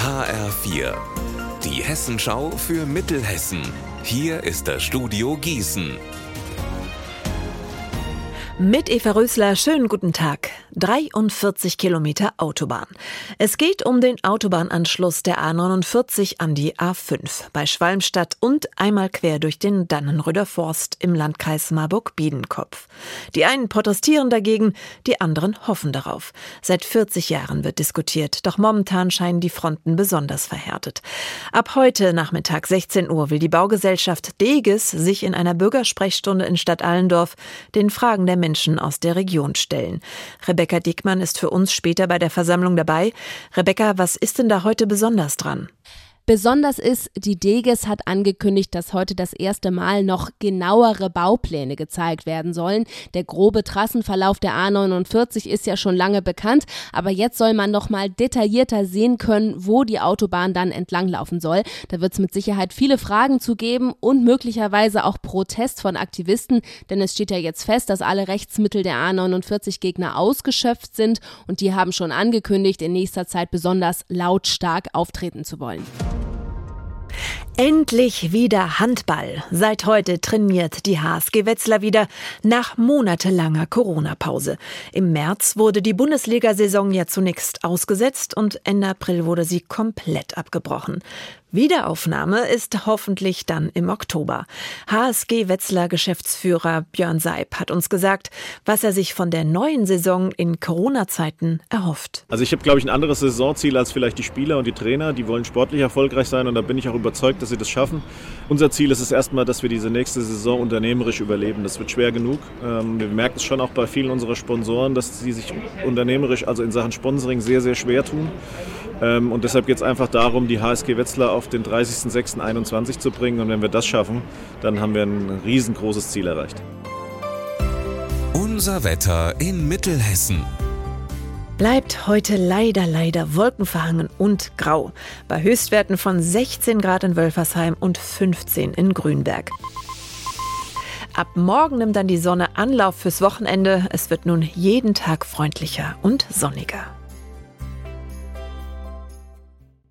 HR4, die Hessenschau für Mittelhessen. Hier ist das Studio Gießen. Mit Eva Rösler, schönen guten Tag. 43 Kilometer Autobahn. Es geht um den Autobahnanschluss der A49 an die A5 bei Schwalmstadt und einmal quer durch den Dannenröder Forst im Landkreis Marburg-Biedenkopf. Die einen protestieren dagegen, die anderen hoffen darauf. Seit 40 Jahren wird diskutiert, doch momentan scheinen die Fronten besonders verhärtet. Ab heute Nachmittag 16 Uhr will die Baugesellschaft Deges sich in einer Bürgersprechstunde in Stadt Allendorf den Fragen der Menschen aus der Region stellen. Rebecca Diekmann ist für uns später bei der Versammlung dabei. Rebecca, was ist denn da heute besonders dran? Besonders ist, die Deges hat angekündigt, dass heute das erste Mal noch genauere Baupläne gezeigt werden sollen. Der grobe Trassenverlauf der A49 ist ja schon lange bekannt, aber jetzt soll man noch mal detaillierter sehen können, wo die Autobahn dann entlanglaufen soll. Da wird es mit Sicherheit viele Fragen zu geben und möglicherweise auch Protest von Aktivisten, denn es steht ja jetzt fest, dass alle Rechtsmittel der A49-Gegner ausgeschöpft sind und die haben schon angekündigt, in nächster Zeit besonders lautstark auftreten zu wollen. Endlich wieder Handball. Seit heute trainiert die HSG Wetzlar wieder nach monatelanger Corona-Pause. Im März wurde die Bundesliga-Saison ja zunächst ausgesetzt und Ende April wurde sie komplett abgebrochen. Wiederaufnahme ist hoffentlich dann im Oktober. HSG Wetzlar Geschäftsführer Björn Seib hat uns gesagt, was er sich von der neuen Saison in Corona-Zeiten erhofft. Also ich habe, glaube ich, ein anderes Saisonziel als vielleicht die Spieler und die Trainer. Die wollen sportlich erfolgreich sein und da bin ich auch überzeugt, dass sie das schaffen. Unser Ziel ist es erstmal, dass wir diese nächste Saison unternehmerisch überleben. Das wird schwer genug. Wir merken es schon auch bei vielen unserer Sponsoren, dass sie sich unternehmerisch, also in Sachen Sponsoring, sehr, sehr schwer tun. Und deshalb geht es einfach darum, die HSG Wetzlar auf den 30.06.21 zu bringen. Und wenn wir das schaffen, dann haben wir ein riesengroßes Ziel erreicht. Unser Wetter in Mittelhessen. Bleibt heute leider wolkenverhangen und grau. Bei Höchstwerten von 16 Grad in Wölfersheim und 15 in Grünberg. Ab morgen nimmt dann die Sonne Anlauf fürs Wochenende. Es wird nun jeden Tag freundlicher und sonniger.